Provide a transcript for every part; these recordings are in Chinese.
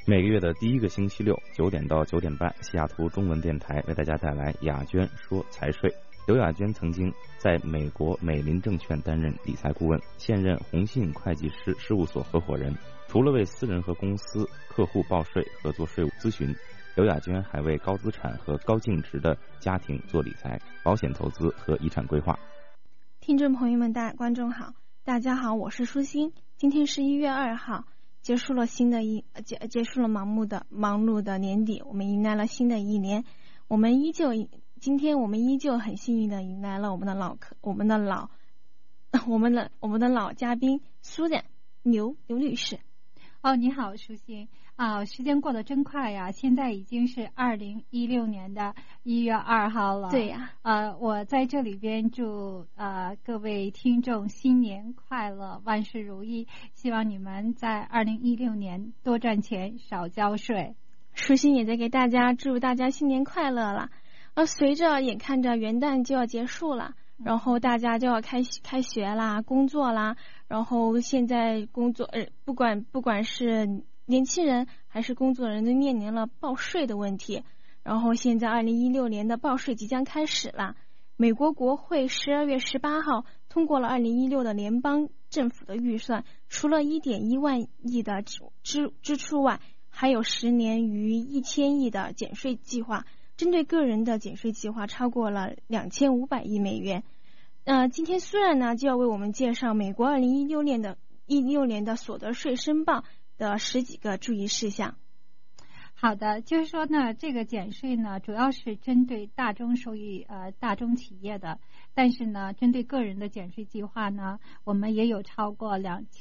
每个月的第一个星期六9点到9点半，西雅图中文电台为大家带来雅娟说财税。刘雅娟曾经在美国美林证券担任理财顾问，现任宏信会计师事务所合伙人。除了为私人和公司客户报税和做税务咨询，刘雅娟还为高资产和高净值的家庭做理财、保险投资和遗产规划。 听众朋友们、观众好，大家好，我是舒心。今天是1月2号。结束了忙碌的年底，我们迎来了新的一年。今天我们依旧很幸运的迎来了我们的老嘉宾苏冉刘律师。 你好，舒心时间过得真快呀，现在已经是2016年的1月2号了。 对呀， 我在这里边祝各位听众新年快乐，万事如意，希望你们在2016年多赚钱，少交税。 舒心也在给大家祝大家新年快乐了。随着眼看着元旦就要结束了，然后大家就要开学啦，工作啦，然后现在工作不管是年轻人还是工作人都面临了报税的问题。然后现在2016年的报税即将开始了。美国国会12月18号通过了2016的联邦政府的预算，除了1.1万亿的支出外，还有10年逾1000亿的减税计划。针对个人的减税计划超过了2500亿美元。今天苏冉呢就要为我们介绍美国2016年的所得税申报的10几个注意事项。 好的，就是说呢，这个减税呢主要是针对大宗收益大宗企业的，但是呢针对个人的减税计划呢，我们也有超过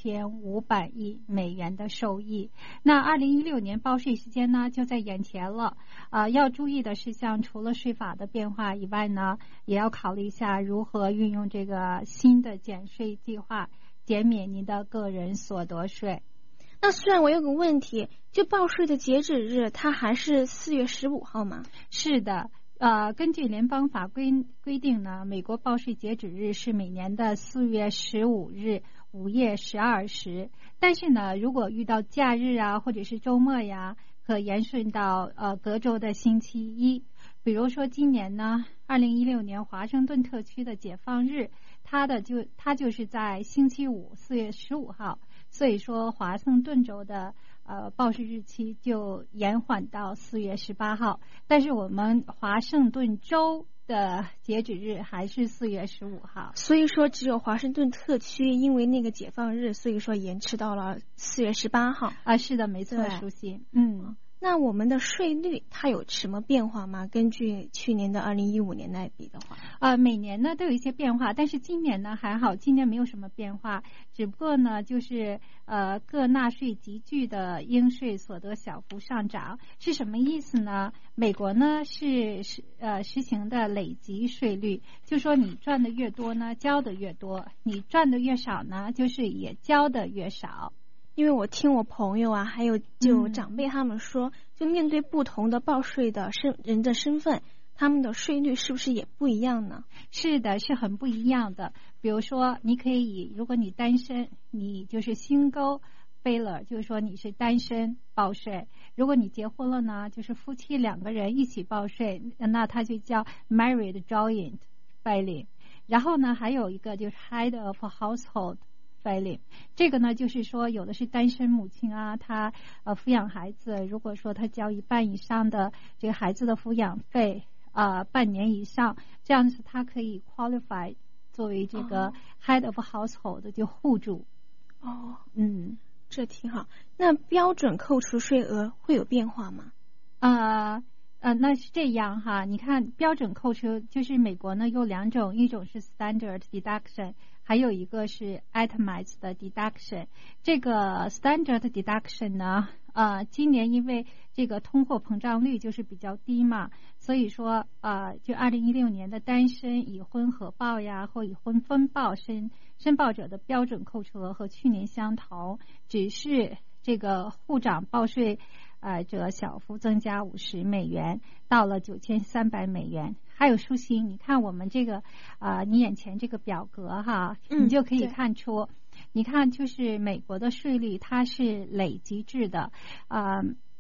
2500亿美元的收益。那2016年报税时间呢就在眼前了，要注意的事项除了税法的变化以外呢，也要考虑一下如何运用这个新的减税计划减免您的个人所得税。 那虽然我有个问题，就报税的截止日它还是4月15号吗？ 是的，根据联邦法规定呢，美国报税截止日是每年的4月15日午夜12时。但是呢，如果遇到假日啊或者是周末呀，可延顺到隔周的星期一。比如说今年呢，2016年华盛顿特区的解放日，它就是在星期五4月15号。所以说华盛顿州的报税日期就延缓到4月18号，但是我们华盛顿州的截止日还是4月15号。 所以说只有华盛顿特区因为那个解放日，所以说延迟到了4月18号。 是的，没错，舒心。 那我们的税率它有什么变化吗？根据去年的2015年来比的话， 每年呢都有一些变化，但是今年呢还好，今年没有什么变化，只不过呢就是各纳税集聚的应税所得小幅上涨。是什么意思呢？美国呢是实行的累积税率，就说你赚的越多呢交的越多，你赚的越少呢就是也交的越少。 因为我听我朋友还有就长辈他们说，就面对不同的报税的人的身份，他们的税率是不是也不一样呢？ 是的，是很不一样的。比如说你可以如果你单身，你就是 single filer， 就是说你是单身报税。如果你结婚了呢，就是夫妻2个人一起报税，那它就叫 married joint filing。 然后呢还有一个就是 head of household filing， 这个呢就是说有的是单身母亲她抚养孩子，如果说她交1半以上的这个孩子的抚养费半年以上，这样子她可以 qualify 作为这个 head of household 就户主。 这挺好。那标准扣除税额会有变化吗？ 那是这样哈，你看标准扣除就是美国呢有2种，一种是 standard deduction， 还有一个是 itemized deduction。 这个 standard deduction 呢今年因为这个通货膨胀率就是比较低嘛，所以说就2016年的单身已婚合报呀或已婚分报申报者的标准扣除额和去年相同，只是这个户长报税者小幅增加50美元，到了9300美元。还有舒心，你看我们这个你眼前这个表格哈，你就可以看出，你看就是美国的税率它是累积制的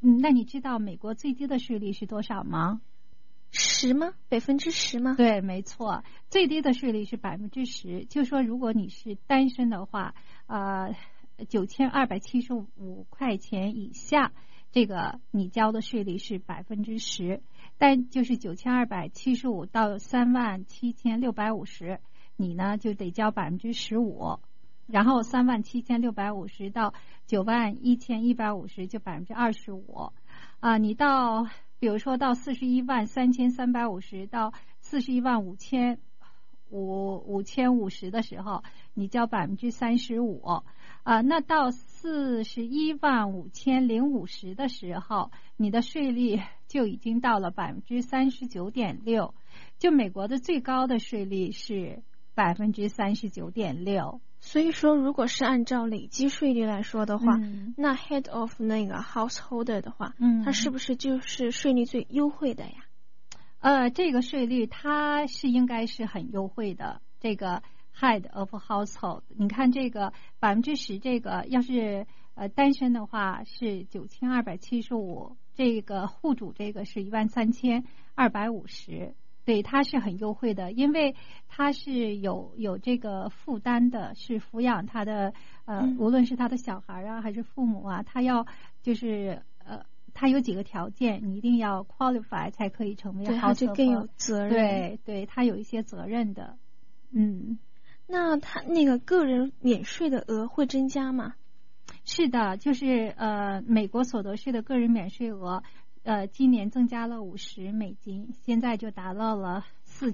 那你知道美国最低的税率是多少吗 ？10吗？10%吗？ 对，没错，最低的税率是10%。就说如果你是单身的话，9275块钱以下，这个你交的税率是10%，但就是9275到37650，你呢就得交15%，然后37650到91150就25%。你到比如说到413350到415050的时候，你交35%。那到415050的时候，你的税率就已经到了39.6%。就美国的最高的税率是39.6%。 所以说，如果是按照累积税率来说的话，那 head of 那个 householder 的话，它是不是就是税率最优惠的呀？ 这个税率它是应该是很优惠的。这个 head of household， 你看这个10%，这个要是单身的话是9275，这个户主这个是13250。对，它是很优惠的，因为它是有这个负担的，是抚养他的无论是他的小孩啊还是父母啊，他要就是他有几个条件，你一定要 qualify 才可以成为 household， 对，他就更有责任。 对，他有一些责任的。 那他那个个人免税的额会增加吗？ 是的，就是美国所得税的个人免税额。今年增加了$50，现在就达到了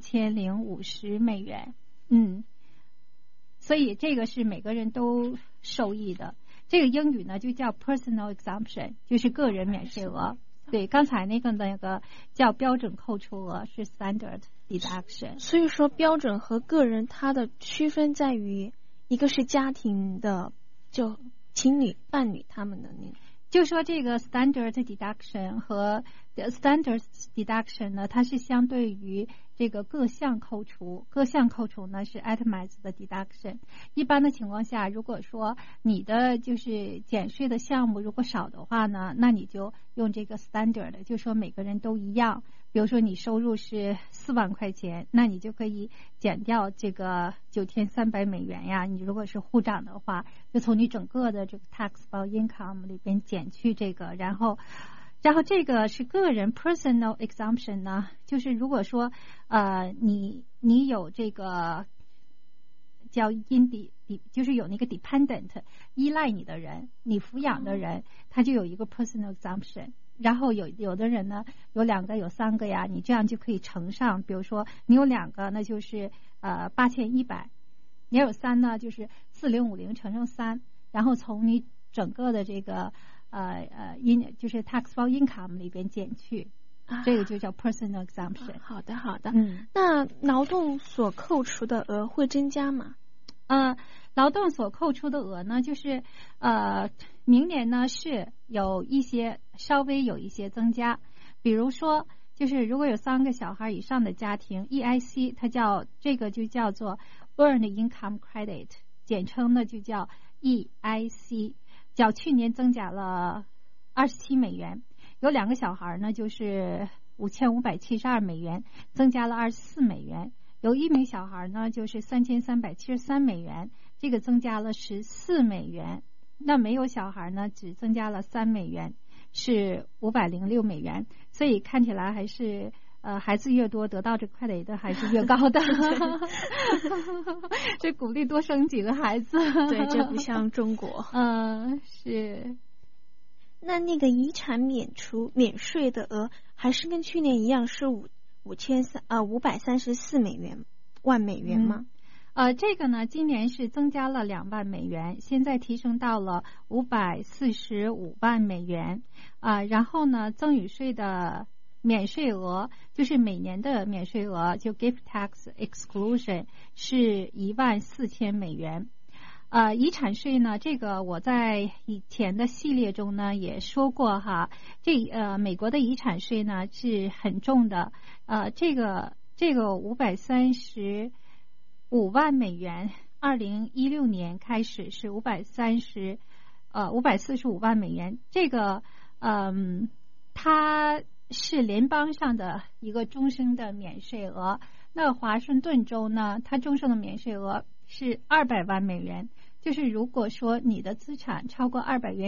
$4050。所以这个是每个人都受益的。这个英语呢就叫 personal exemption， 就是个人免税额。对，刚才那个叫标准扣除额是 standard deduction。 所以说标准和个人它的区分在于，一个是家庭的，就情侣伴侣他们的那个。 就说这个 standard deduction 和 standard deduction 呢，它是相对于这个各项扣除呢是 itemized 的 deduction。一般的情况下，如果说你的就是减税的项目如果少的话呢，那你就用这个 standard， 就说每个人都一样。比如说你收入是4万块钱，那你就可以减掉这个$9300呀。你如果是户长的话，就从你整个的这个 taxable income 里边减去这个，然后这个是个人 personal exemption 呢，就是如果说你有这个叫就是有那个 dependent 依赖你的人，你抚养的人，他就有一个 personal exemption。然后有的人呢有2个有3个呀，你这样就可以乘上，比如说你有2个那就是8100，你有3呢就是4050乘上3，然后从你整个的这个就是 taxable income 里边减去，这个就叫 personal exemption。 好的。那劳动所扣除的额会增加吗？ 劳动所扣除的额呢，就是明年呢是稍微有一些增加。比如说就是如果有3个小孩以上的家庭 EIC， 它就叫做 Earned Income Credit， 简称呢就叫 EIC， 较去年增加了$27。有2个小孩呢就是$5572，增加了$24。有1名小孩呢就是$3373，这个增加了$14。那没有小孩呢只增加了$3，是$506。所以看起来还是孩子越多得到这快乐的还是越高的。这鼓励多生几个孩子。 对，这不像中国。 是。 那个遗产免税的额还是跟去年一样是$534万吗？ 这个呢今年是增加了$2万，现在提升到了$545万。然后呢赠与税的免税额就是每年的免税额，就 gift tax exclusion 是$14000。遗产税呢，这个我在以前的系列中呢也说过哈。美国的遗产税呢是很重的。这个$535万，2016年开始是545万。这个它是联邦上的一个终身的免税额。那华盛顿州呢，它终身的免税额是200万美元，就是如果说你的资产超过200万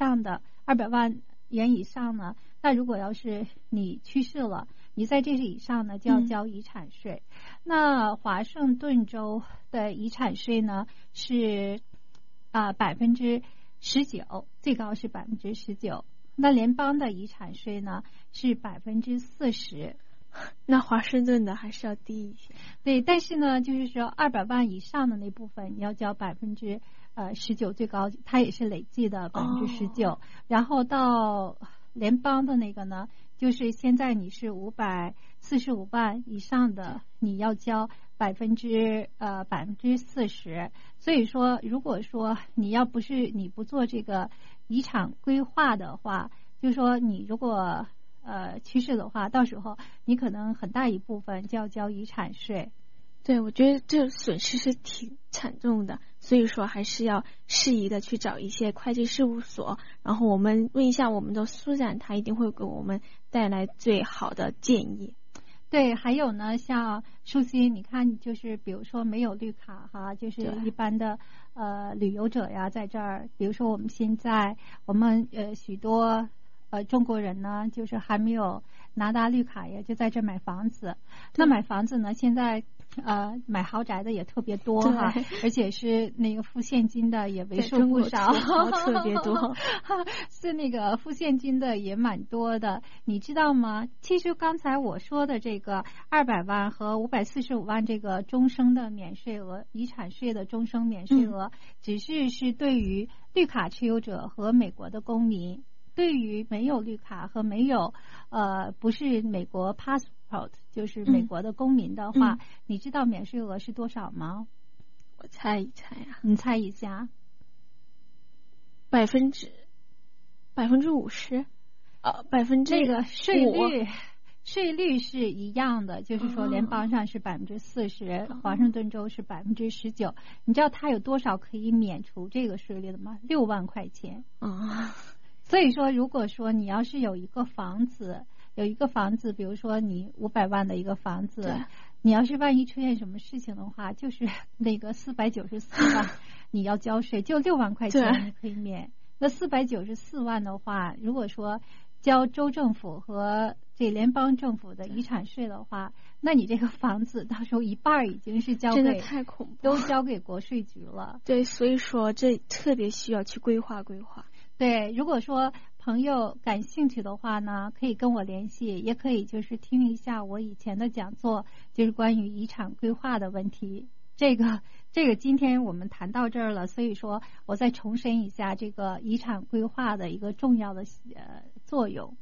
元以上呢，那如果要是你去世了，你在这以上呢就要交遗产税。那华盛顿州的遗产税呢是19%，最高是19%。那联邦的遗产税呢是40%。 那华盛顿的还是要低一些。 对，但是呢，就是说200万以上的那部分你要交19%，最高它也是累计的19%。然后到联邦的那个呢，就是现在你是545万以上的，你要交40%。所以说，如果说你不做这个遗产规划的话，就是说你如果去世的话，到时候你可能很大一部分就要交遗产税。 对，我觉得这损失是挺惨重的，所以说还是要适宜的去找一些会计事务所，然后我们问一下我们的苏冉，他一定会给我们带来最好的建议。 对，还有呢，像舒心，你看，就是比如说没有绿卡哈，就是一般的旅游者呀，在这儿，比如说我们现在许多中国人呢，就是还没有拿到绿卡呀，就在这买房子。那买房子呢，现在买豪宅的也特别多哈，而且是那个付现金的也为数不少， 特别多， 是那个付现金的也蛮多的，你知道吗？其实刚才我说的这个200万和545万这个终生的免税额，遗产税的终生免税额，只是对于绿卡持有者和美国的公民。对于没有绿卡和没有不是美国 passport 就是美国的公民的话，你知道免税额是多少吗？ 我猜一猜啊。 你猜一下。 50%， 这个税率是一样的，就是说联邦上是40%，华盛顿州是19%。你知道它有多少可以免除这个税率的吗？6万块钱。所以说，如果说你要是有一个房子，比如说你500万的一个房子，你要是万一出现什么事情的话，就是那个494万你要交税，就6万块钱你可以免。那494万的话，如果说交州政府和这联邦政府的遗产税的话，那你这个房子到时候一半已经是真的太恐怖， 都交给国税局了。 对，所以说这特别需要去规划。 对，如果说朋友感兴趣的话呢，可以跟我联系，也可以就是听一下我以前的讲座，就是关于遗产规划的问题。这个今天我们谈到这儿了，所以说我再重申一下这个遗产规划的一个重要的作用。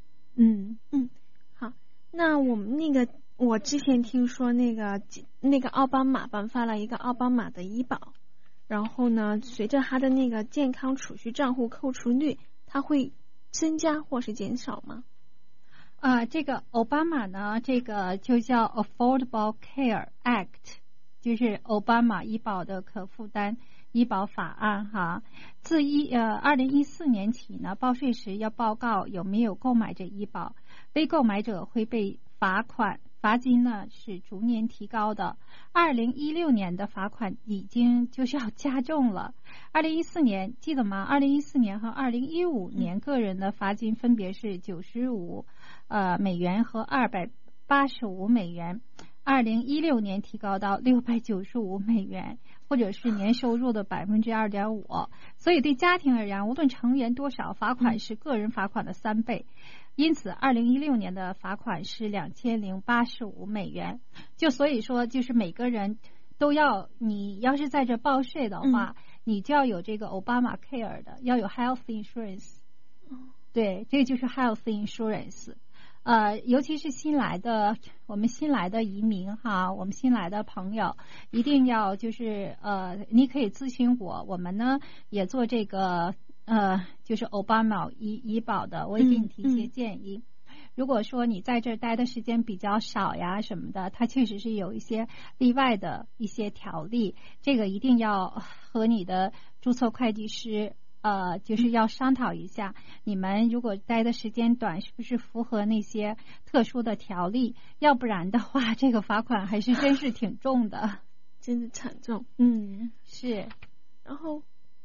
好，那我们我之前听说那个奥巴马颁发了一个奥巴马的医保。然后呢，随着他的那个健康储蓄账户扣除率，它会增加或是减少吗？ 这个奥巴马呢，这个就叫 Affordable Care Act， 就是奥巴马医保的可负担医保法案哈。自2014年起呢，报税时要报告有没有购买这医保，非购买者会被罚款。罚金呢是逐年提高的，2016年的罚款已经就是要加重了。2014年记得吗？2014年和2015年个人的罚金分别是95美元和285美元，2016年提高到695美元，或者是年收入的2.5%。所以对家庭而言，无论成员多少，罚款是个人罚款的3倍。因此2016年的罚款是2085美元。所以说就是每个人都要，你要是在这报税的话，你就要有这个 Obama Care 的，要有 Health Insurance。对，这个就是 Health Insurance。尤其是我们新来的移民哈，我们新来的朋友一定要就是你可以咨询我们呢也做这个就是奥巴马医保的，我也给你提一些建议。如果说你在这儿待的时间比较少呀什么的，它确实是有一些例外的一些条例，这个一定要和你的注册会计师就是要商讨一下，你们如果待的时间短，是不是符合那些特殊的条例？要不然的话，这个罚款还是真是挺重的， 真的惨重。 是。 然后，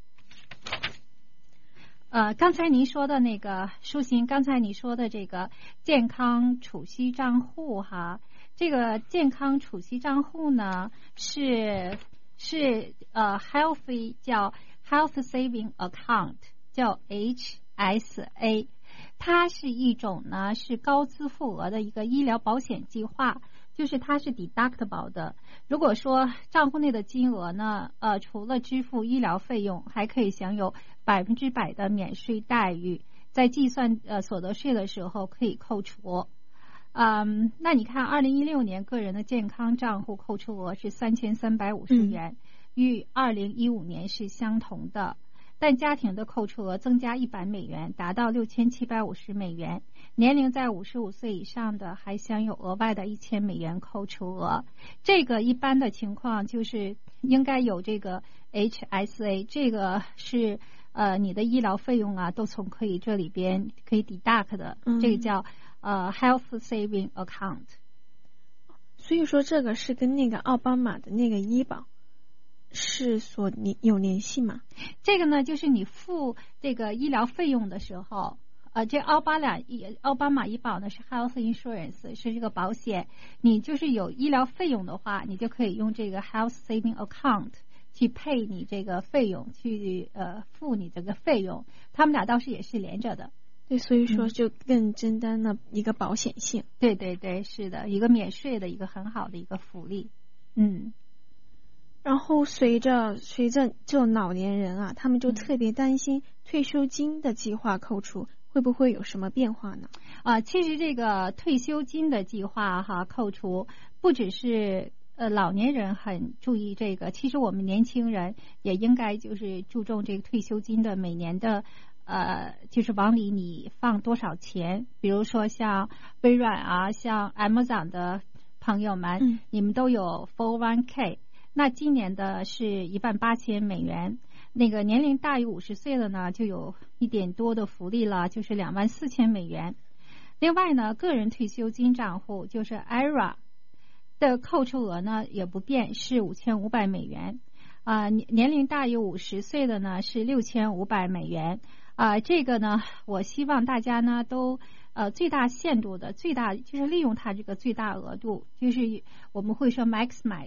刚才您说的那个舒心，刚才你说的这个健康储蓄账户哈，这个健康储蓄账户呢是healthy 叫 Health Saving Account 叫 HSA， 它是一种呢是高支付额的一个医疗保险计划，就是它是 deductible 的。如果说账户内的金额呢，除了支付医疗费用，还可以享有100%的免税待遇，在计算所得税的时候可以扣除。那你看2016年个人的健康账户扣除额是3350元，与2015年是相同的，但家庭的扣除额增加100美元，达到6750美元。年龄在55岁以上的还享有额外的1000美元扣除额。这个一般的情况就是应该有这个 HSA， 这个是你的医疗费用啊都从可以这里边可以 deduct 的，这个叫Health Saving Account。 所以说这个是跟那个奥巴马的那个医保是有联系吗？ 这个呢就是你付这个医疗费用的时候，这奥巴马医保呢是 Health Insurance， 是这个保险，你就是有医疗费用的话，你就可以用这个 Health Saving Account 去配你这个费用，去付你这个费用，他们俩倒是也是连着的。 对，所以说就更增加了一个保险性。 对对对，是的，一个免税的一个很好的一个福利。 然后随着就老年人啊，他们就特别担心退休金的计划扣除会不会有什么变化呢？ 其实这个退休金的计划扣除不只是老年人很注意这个，其实我们年轻人也应该就是注重这个退休金的每年的就是往里你放多少钱。比如说像微软啊，像 Amazon 的朋友们，你们都有 401k， 那今年的是18000美元，那个年龄大于50岁的呢就有1点多的福利了，就是24000美元。另外呢，个人退休金账户就是 IRA 的扣除额呢也不变，是5500美元。年龄大于50岁的呢是6500美元。这个呢我希望大家呢都最大限度的就是利用它这个最大额度，就是我们会说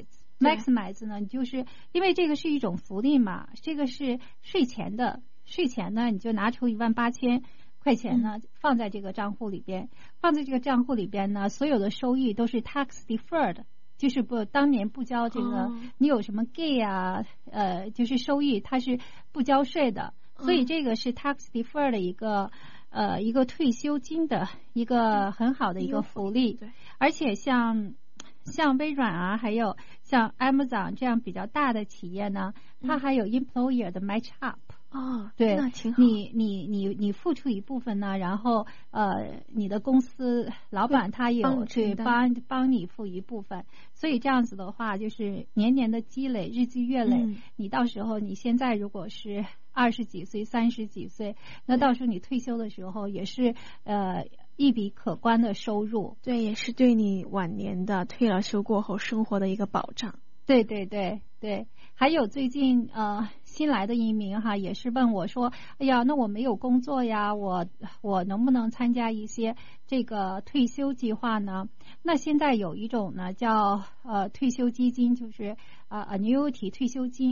maximize 呢，就是因为这个是一种福利嘛，这个是税前呢你就拿出18000块钱呢放在这个账户里边，呢所有的收益都是 tax deferred， 就是当年不交这个你有什么 gay 啊就是收益它是不交税的，所以这个是 tax deferred 的一个退休金的一个很好的一个福利。而且像微软啊，还有像 Amazon 这样比较大的企业呢，它还有 employer 的 match up。对， 那挺好。 你付出一部分呢，然后你的公司老板他有去帮你付一部分，所以这样子的话，就是年年的积累，日积月累，你到时候你现在如果是20几岁、30几岁，那到时候你退休的时候也是一笔可观的收入。 对，也是对你晚年的退了休过后生活的一个保障。 对对对对，还有最近新来的移民也是问我说，哎呀，那我没有工作呀，我能不能参加一些这个退休计划呢？那现在有一种呢叫退休基金，就是annuity 退休金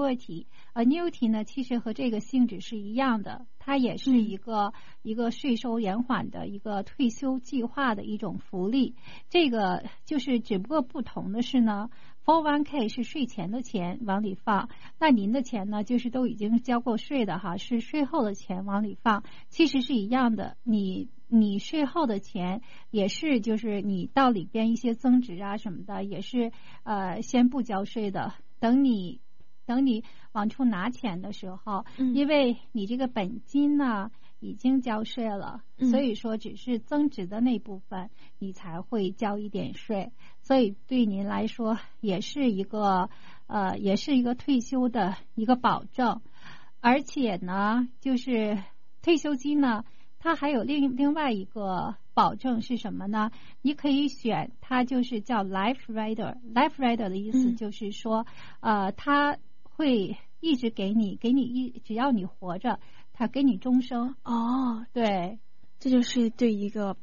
annuity 呢其实和这个性质是一样的，它也是一个税收延缓的一个退休计划的一种福利。这个就是只不过不同的是呢，401k 是税前的钱往里放，那您的钱呢就是都已经交过税的是税后的钱往里放，其实是一样的。你税后的钱也是就是你到里边一些增值啊什么的也是先不交税的，等你往出拿钱的时候，因为你这个本金呢已经交税了，所以说只是增值的那部分你才会交一点税，所以对您来说也是一个退休的一个保证。 而且呢，就是退休金呢，它还有另外一个保证是什么呢？你可以选，它就是叫 Life Rider。Life Rider 的意思就是说，它会一直给你只要你活着，它给你终生。 哦， 对， 这就是对一个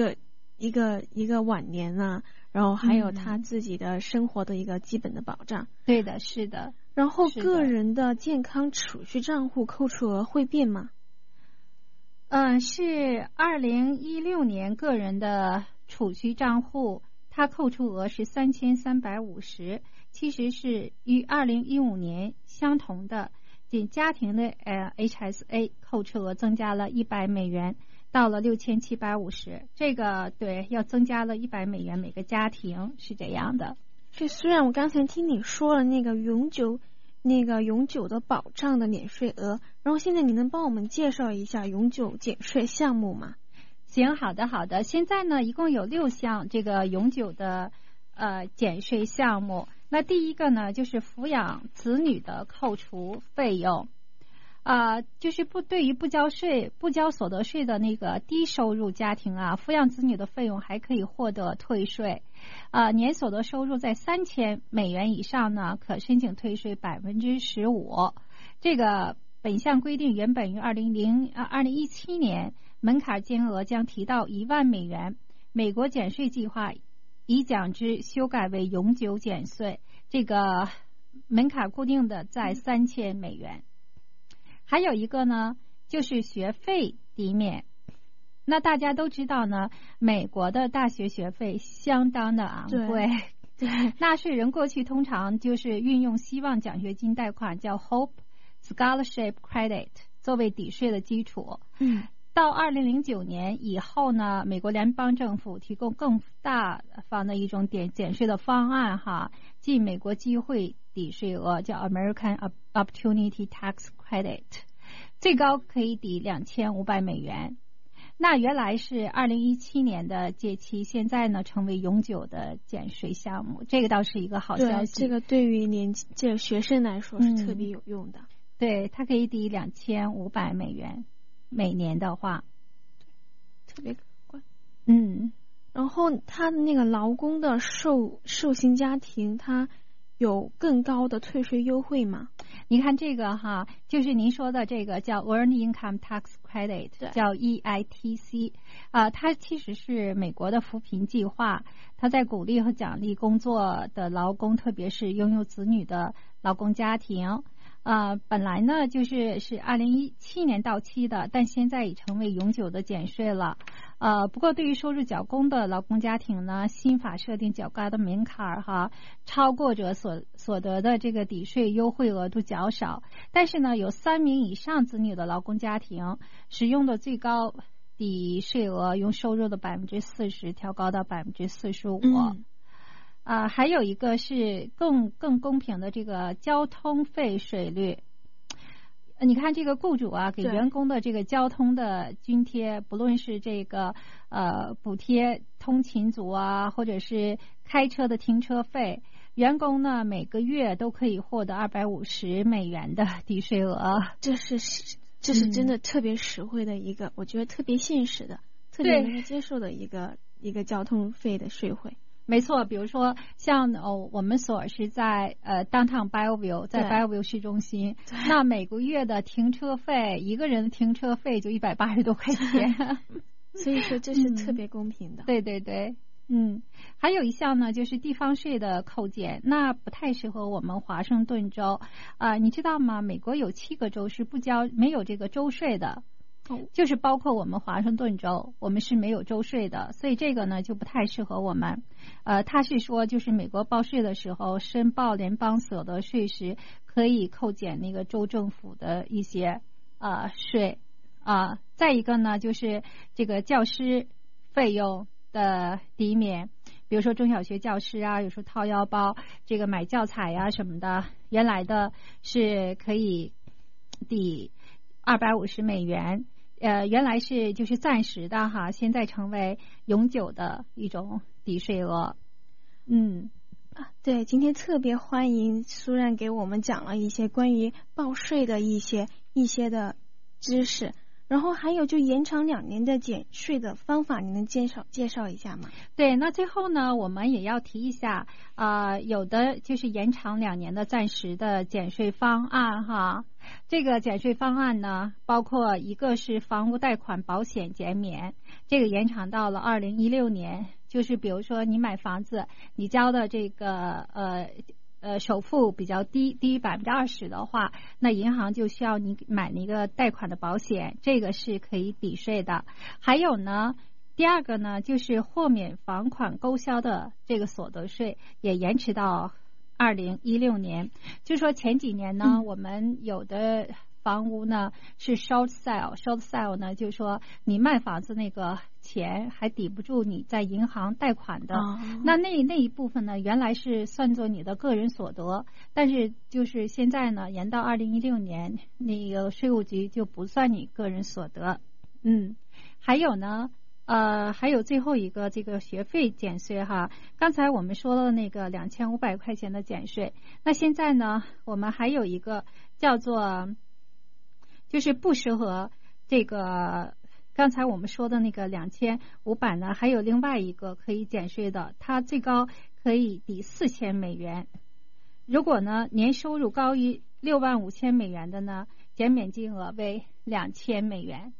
晚年啊，然后还有他自己的生活的一个基本的保障。 对的，是的。 然后个人的健康储蓄账户扣除额会变吗？ 是2016年个人的储蓄账户，它扣除额是3350，其实是与2015年相同的。仅家庭的HSA 扣除额增加了$100，到了6750。这个对，要增加了$100每个家庭，是这样的。 所以虽然我刚才听你说了那个永久的保障的免税额，然后现在你能帮我们介绍一下永久减税项目吗？ 行，好的。现在呢，一共有6项这个永久的减税项目。那第一个呢，就是抚养子女的扣除费用，就是对于不交所得税的那个低收入家庭啊，抚养子女的费用还可以获得退税。年所得收入在$3000以上呢，可申请退税15%。这个本项规定原本于2017年门槛金额将提到$10,000，美国减税计划已将之修改为永久减税，这个门槛固定的在$3000。还有一个呢，就是学费抵免。那大家都知道呢，美国的大学学费相当的昂贵， 对， 纳税人过去通常就是运用希望奖学金贷款，叫 Hope Scholarship Credit 作为抵税的基础。到2009年以后呢，美国联邦政府提供更大方的一种减税的方案哈，即美国机会抵税额，叫 American Opportunity Tax Credit， 最高可以抵$2500。那原来是2017年的届期，现在呢成为永久的减税项目，这个倒是一个好消息。 对，这个对于这学生来说是特别有用的。 对，它可以抵$2500，每年的话， 特别可观。然后他的那个劳工的受薪家庭，他有更高的退税优惠吗？ 你看这个哈，就是您说的这个叫 Earned Income Tax Credit， 叫 EITC， 它其实是美国的扶贫计划，它在鼓励和奖励工作的劳工，特别是拥有子女的劳工家庭。本来呢是2017年到期的，但现在已成为永久的减税了。不过对于收入较高的劳工家庭呢，新法设定较高的门槛哈，超过者所得的这个抵税优惠额度较少。但是呢，有3名以上子女的劳工家庭，使用的最高抵税额用收入的40%调高到45%。还有一个是更公平的这个交通费税率。你看这个雇主啊，给员工的这个交通的津贴，不论是这个补贴通勤族啊，或者是开车的停车费，员工呢每个月都可以获得$250的抵税额。 这是真的特别实惠的一个，我觉得特别现实的，特别能够接受的一个交通费的税惠。 没错，比如说像我们所是在Downtown Bellevue， 在 Bellevue 市中心，那每个月的停车费，一个人的停车费就180多块钱， 所以说这是特别公平的。 对。还有一项呢，就是地方税的扣减，那不太适合我们华盛顿州。你知道吗？美国有7个州是没有这个州税的。就是包括我们华盛顿州，我们是没有州税的，所以这个呢就不太适合我们。他是说，就是美国报税的时候，申报联邦所得税时，可以扣减那个州政府的一些税。再一个呢，就是这个教师费用的抵免，比如说中小学教师啊，有时候掏腰包，这个买教材啊什么的，原来的是可以抵$250。原来是就是暂时的哈，现在成为永久的一种抵税额。 对，今天特别欢迎苏然给我们讲了一些关于报税的一些的知识，然后还有就延长2年的减税的方法，你能介绍一下吗？ 对，那最后呢，我们也要提一下，有的就是延长2年的暂时的减税方案哈。这个减税方案呢，包括一个是房屋贷款保险减免，这个延长到了2016年。就是比如说你买房子，你交的这个首付比较低20%的话，那银行就需要你买那个贷款的保险，这个是可以抵税的。还有呢，第二个呢，就是豁免房款勾销的这个所得税也延迟到2016年。就说前几年呢，我们有的房屋呢是 short sale 呢，就是说你卖房子那个钱还抵不住你在银行贷款的，那一部分呢原来是算作你的个人所得，但是就是现在呢延到2016年，那个税务局就不算你个人所得。还有呢还有最后一个这个学费减税哈，刚才我们说了那个2500块钱的减税，那现在呢我们还有一个叫做就是不适合这个刚才我们说的那个2500呢，还有另外一个可以减税的，它最高可以抵4000美元。如果呢年收入高于65000美元的呢，减免金额为2000美元。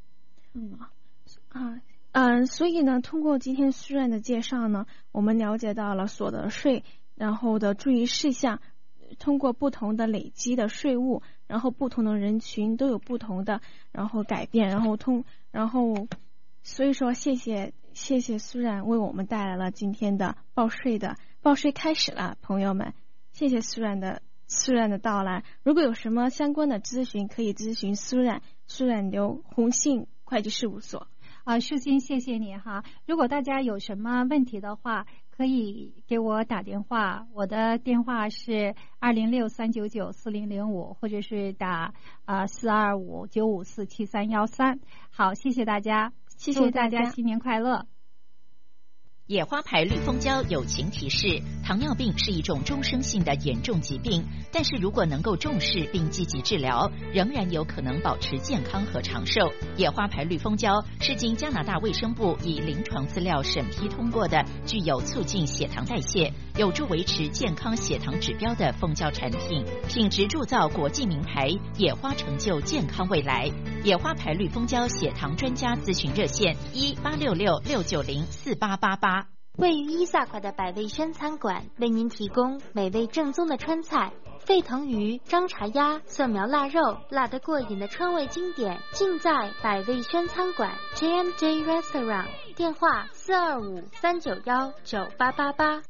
所以呢，通过今天苏然的介绍呢，我们了解到了所得税然后的注意事项，通过不同的累积的税务，然后不同的人群都有不同的然后改变，然后所以说谢谢苏然为我们带来了今天的报税开始了，朋友们，谢谢苏然的到来。如果有什么相关的咨询，可以咨询苏然留宏信会计事务所。 舒心，谢谢你哈。如果大家有什么问题的话，可以给我打电话，我的电话是206-399-4005，或者是打425-954-7313。好，谢谢大家，祝大家新年快乐。 野花牌绿蜂胶友情提示：糖尿病是一种终生性的严重疾病，但是如果能够重视并积极治疗，仍然有可能保持健康和长寿。野花牌绿蜂胶是经加拿大卫生部以临床资料审批通过的，具有促进血糖代谢、有助维持健康血糖指标的蜂胶产品，品质铸造国际名牌，野花成就健康未来。野花牌绿蜂胶血糖专家咨询热线：1866-690-4888。 位于伊萨卡的百味轩餐馆为您提供美味正宗的川菜，沸腾鱼、张茶鸭、蒜苗腊肉，辣得过瘾的川味经典，尽在百味轩餐馆 JMJ Restaurant。电话425-391-9888。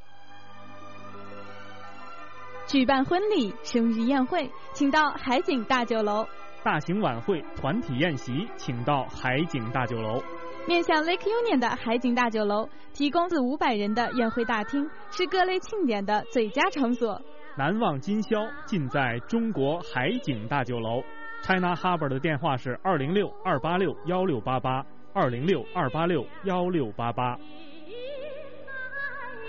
举办婚礼、生日宴会，请到海景大酒楼； 大型晚会、团体宴席，请到海景大酒楼。 面向 Lake Union 的海景大酒楼提供400-500人的宴会大厅，是各类庆典的最佳场所。 难忘今宵尽在中国海景大酒楼。China Harbor 的电话是206-286-1688，206-286-1688。